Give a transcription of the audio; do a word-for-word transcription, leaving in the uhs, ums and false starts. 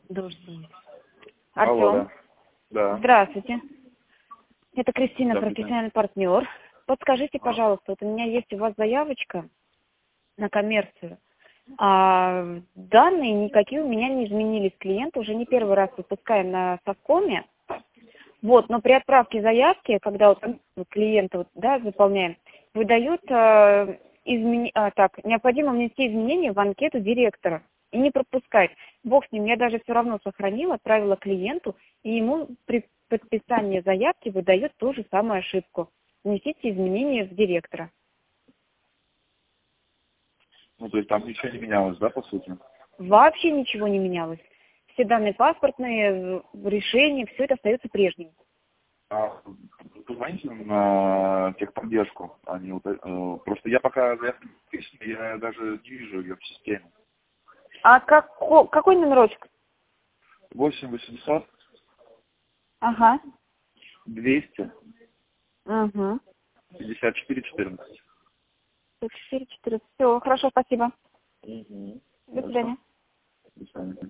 Дождь будет. Алло, Артем, да. Да. здравствуйте. Это Кристина, Здравствуйте. профессиональный партнер. Подскажите, А, пожалуйста, вот у меня есть у вас заявочка на коммерцию. А данные никакие у меня не изменились. Клиент уже не первый раз выпускаем на Совкоме. Вот, но при отправке заявки, когда вот клиента вот, да, заполняем, выдают э, измени... а, так, необходимо внести изменения в анкету директора и не пропускать. Бог с ним, я даже все равно сохранила, отправила клиенту, и ему при подписании заявки выдает ту же самую ошибку. Внесите изменения в директора. Ну, то есть там ничего не менялось, да, по сути? Вообще ничего не менялось. Все данные паспортные, решения, все это остается прежним. А, позвоните на техподдержку. Они, вот, э, просто я пока заявку не пишу, я даже не вижу ее в системе. А как, какой номерочек? восемь восемьсот Ага. двести Угу. пятьдесят четыре четырнадцать. четыре, четыре. Все, хорошо, спасибо. Угу. До свидания. До свидания.